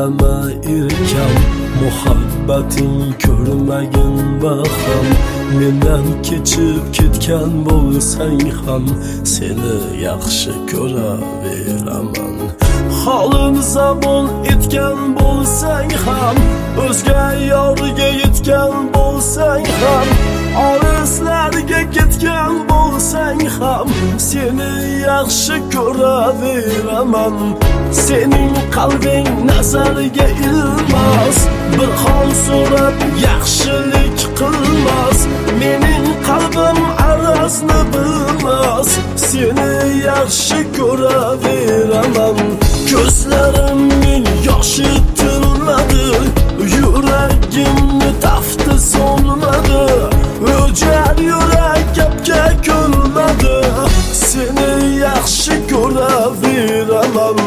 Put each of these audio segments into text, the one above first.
bilama erkam, muhabbating ko'rmagin baham. Mendan kechib ketgan bo'lsang ham seni yaxshi ko'raveraman. Holim zabon etgan bo'lsang ham, o'zga yorga yetgan bo'lsang ham, olislarga ketgan bo'lsang ham seni yaxshi ko'raveraman. Sening qalbing nazariga ilmas, bir hol so'rab yaxshilik qilmas. Mening qalbim arazni bilmas, seni yaxshi ko'raveraman. Ko'zlarimning yoshi tinmadi, yuragimni tafti so'nmadi. O'jar yurak gapga ko'nmadi, seni yaxshi ko'raveraman.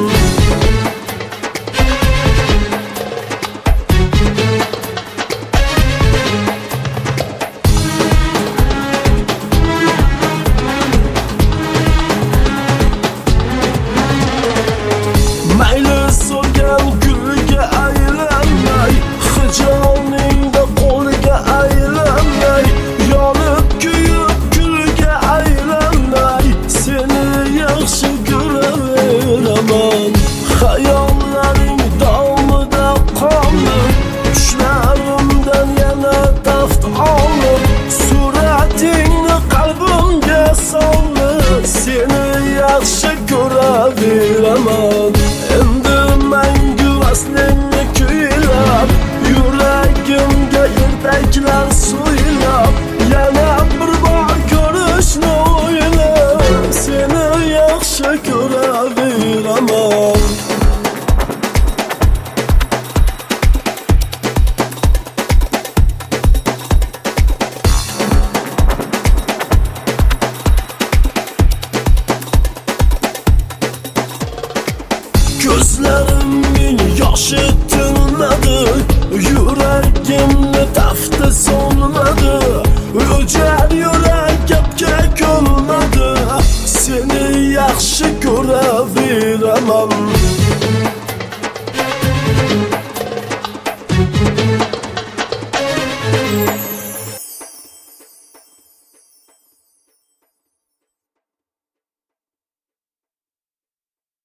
Mayli so'lgan gulga aylanmay, hijoningda qo'lga aylanmay, yonib kuyib kulga aylanmay, seni yaxshi ko'raveraman. Hayollaring davomida qolib, tushlarimdan yana taft olib, suratingni qalbimga solib, seni yaxshi ko'raveraman. Endi mangu aslingni kuylab, yuragimga ertaklar so'ylab, yana bir bor ko'rishni o'ylab, seni yaxshi ko'raveraman. Ko'zlarimning yoshi tinmadi, yuragimni tafti so'nmadi. O'jar yurak gapga ko'nmadi, seni yaxshi ko'raveraman.